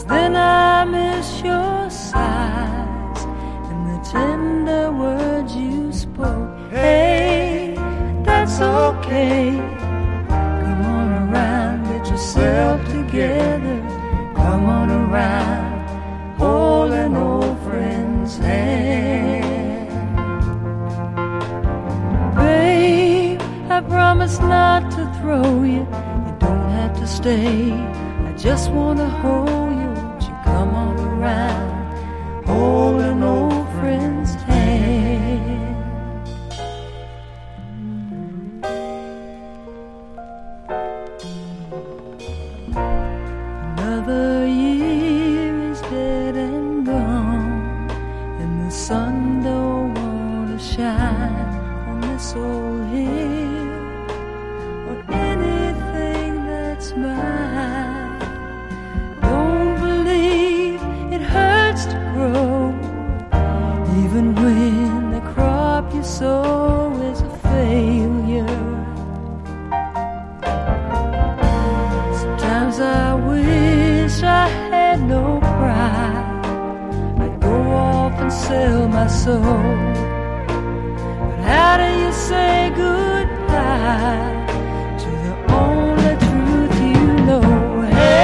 then I miss your sighs and the tender words you spoke. Hey, that's okay. Come on around, get yourself together. Come on around, hold an old friend's hand. Babe, I promise not to throw you. You don't have to stay. I just want to hold you. Won't you come on around, hold an old friend's hand. Another year is dead and gone, and the sun don't want to shine on this old hill or anything that's mine. Don't believe it hurts to grow, even when the crop you sow is a failure. Sometimes I wish I had no pride. I'd go off and sell my soul